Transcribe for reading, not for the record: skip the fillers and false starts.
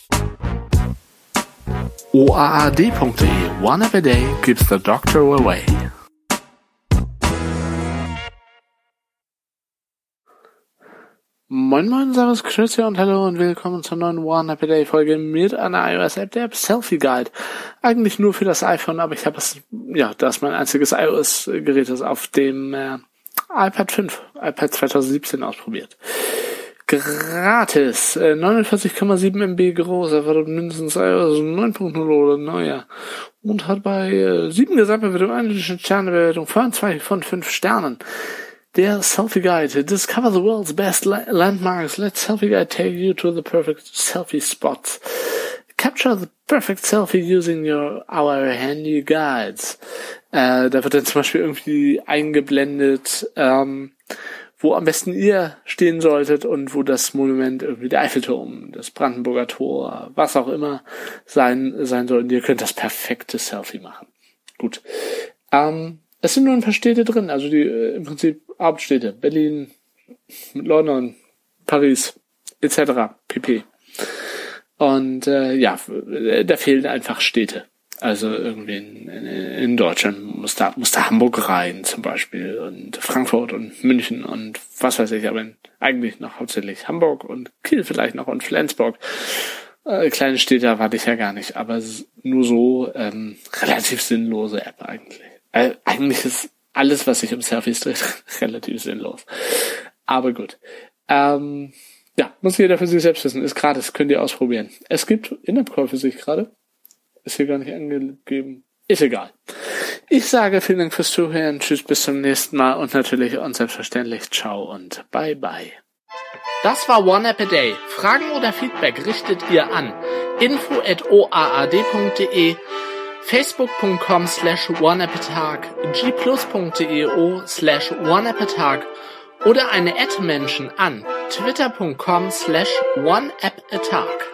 OAAD.de One App a Day keeps the doctor away. Moin moin, servus, grüße und hallo und willkommen zur neuen One App a Day Folge mit einer iOS-App, der App Selfie Guide. Eigentlich nur für das iPhone, aber ich habe es, da es mein einziges iOS-Gerät ist, auf dem iPad 2017 ausprobiert. Gratis, 49,7 MB groß, erwartet mindestens iOS 9.0 oder neuer und hat bei 7 Gesamtbewertungen eine Sternebewertung von 2 von 5 Sternen. Der Selfie Guide. Discover the world's best landmarks. Let Selfie Guide take you to the perfect selfie spots. Capture the perfect selfie using our handy guides. Da wird dann zum Beispiel irgendwie eingeblendet, wo am besten ihr stehen solltet und wo das Monument irgendwie der Eiffelturm, das Brandenburger Tor, was auch immer sein soll. Und ihr könnt das perfekte Selfie machen. Gut. Es sind nur ein paar Städte drin, also die im Prinzip Hauptstädte. Berlin, London, Paris, etc. pp. Und da fehlen einfach Städte. Also irgendwie in Deutschland muss da Hamburg rein zum Beispiel und Frankfurt und München und was weiß ich, aber eigentlich noch hauptsächlich Hamburg und Kiel vielleicht noch und Flensburg. Kleine Städte erwarte ich ja gar nicht, aber nur so relativ sinnlose App eigentlich. Eigentlich ist alles, was sich um Selfies dreht, relativ sinnlos. Aber gut. Muss jeder für sich selbst wissen. Ist gratis, könnt ihr ausprobieren. Es gibt In-App-Käufe, sehe ich gerade. Ist hier gar nicht angegeben. Ist egal. Ich sage vielen Dank fürs Zuhören. Tschüss, bis zum nächsten Mal. Und natürlich und selbstverständlich ciao und bye bye. Das war One App a Day. Fragen oder Feedback richtet ihr an info@oaad.de, facebook.com/oneappatag, gplus.io/oneappatag oder eine @Menschen an twitter.com/oneappatag.